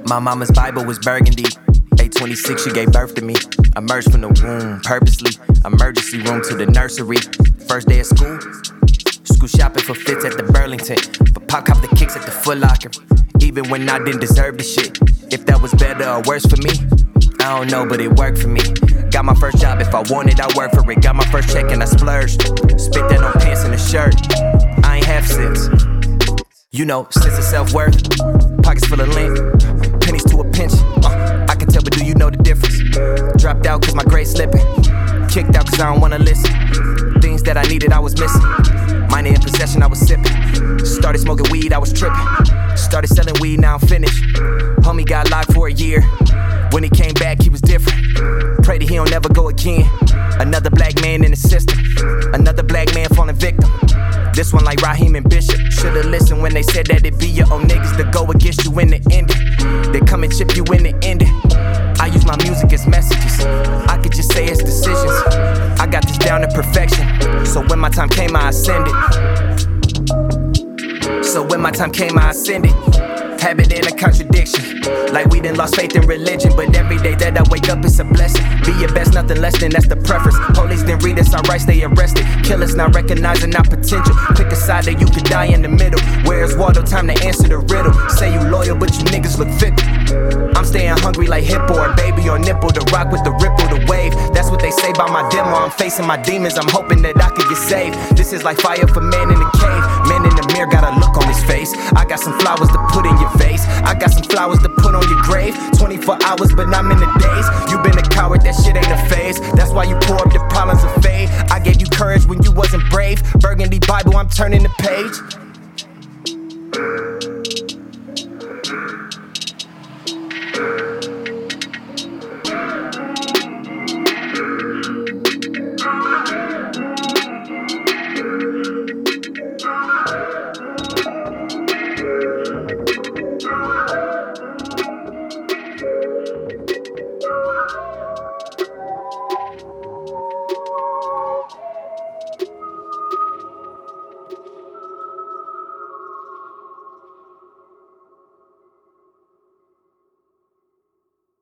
My mama's Bible was burgundy. 826, she gave birth to me. Emerged from the womb purposely. Emergency room to the nursery. First day of school. School shopping for fits at the Burlington. But Pop copped the kicks at the Foot Locker. Even when I didn't deserve the shit. If that was better or worse for me, I don't know, but it worked for me. Got my first job, if I wanted, I worked for it. Got my first check and I splurged. Spit that on pants and a shirt. I ain't half cents. You know, sense of self-worth. Pockets full of lint. Pennies to a pinch. I can tell, but do you know the difference? Dropped out cause my grade slipping. Kicked out cause I don't wanna listen. Things that I needed, I was missing. Minor in possession, I was sipping. Started smoking weed, I was tripping. Started selling weed, now I'm finished. Homie got locked for a year. When he came back, he was different. Pray that he don't never go again. Another black man in the system. Another black man falling victim. This one like Raheem and Bishop. Should've listened when they said that it be your own niggas to go against you in the ending. They come and chip you in the ending. I use my music as messages. I could just say it's decisions. I got this down to perfection. So when my time came, I ascended. Habit in a contradiction. Like we done lost faith in religion. But every day that I wake up, it's a blessing. Be your best, nothing less than that's the preference. Police didn't read us, our rights, they arrested. Killers not recognizing our potential. Pick a side that you could die in the middle. Where's Waldo? Time to answer the riddle. Say you loyal, but you niggas look fickle. I'm staying hungry like Hippo or baby on nipple. To rock with the ripple, the wave. That's what they say about my demo. I'm facing my demons, I'm hoping that I could get saved. This is like fire for man in the cave. Man in the mirror got a look on his face. I got some flowers to put in your face. I got some flowers to put on your grave. 24 hours, but I'm in the days. You been a coward, that shit ain't a phase. That's why you pour up the problems of fade. I gave you courage when you wasn't brave. Burgundy Bible, I'm turning the page.